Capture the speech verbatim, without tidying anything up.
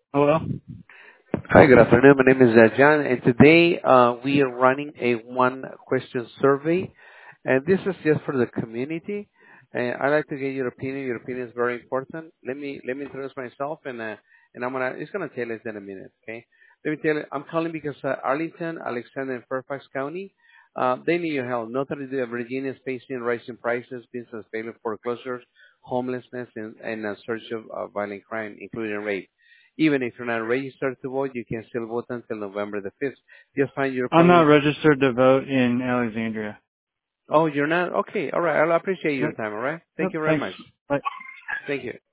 Hello? Hi, good afternoon. My name is uh, John, and today uh, we are running a one-question survey, and this is just for the community. And I'd like to get your opinion. Your opinion is very important. Let me let me introduce myself, and uh, and I'm gonna it's gonna take less than a minute. Okay. Let me tell you, I'm calling because uh, Arlington, Alexander, and Fairfax County, uh, they need your help. Notre Dame, Virginia is facing rising prices, business failing, foreclosures, homelessness, and, and a surge of uh, violent crime, including rape. Even if you're not registered to vote, you can still vote until November the fifth. Just find your I'm not appointment. registered to vote in Alexandria. Oh, you're not? Okay. All right. I'll appreciate your Yep. time. All right. Thank Yep. you very Thanks. much. Bye. Thank you.